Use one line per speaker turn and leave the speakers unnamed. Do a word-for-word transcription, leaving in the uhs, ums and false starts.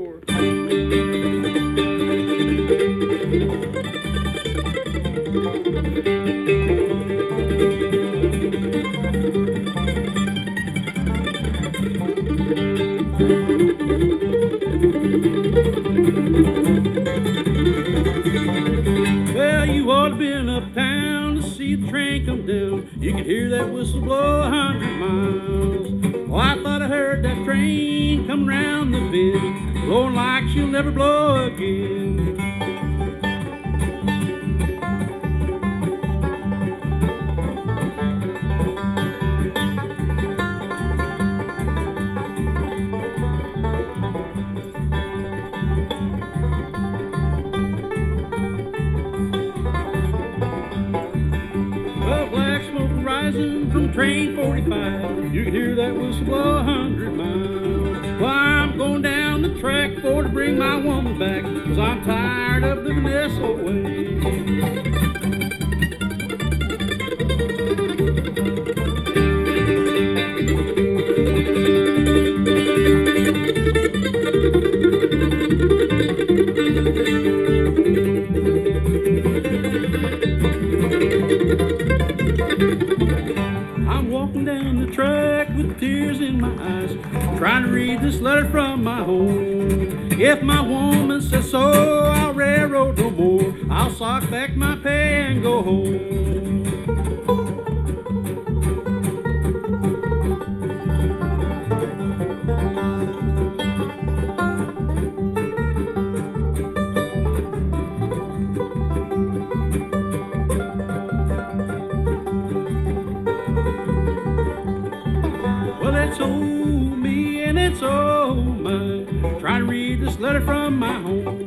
more. Well, you ought to been uptown to see the train come down. You could hear that whistle blow a hundred miles. Oh, I thought I heard that train coming round the bend, blowing like she'll never blow again. Rising from train forty-five, you can hear that whistle blow a hundred miles. Well, I'm going down the track for to bring my woman back, 'cause I'm tired of living this old way. I'm walking down the track with tears in my eyes, trying to read this letter from my home. If my woman says so, I'll railroad no more. I'll sock back my pay and go home. It's oh me and it's oh mine, trying to read this letter from my home.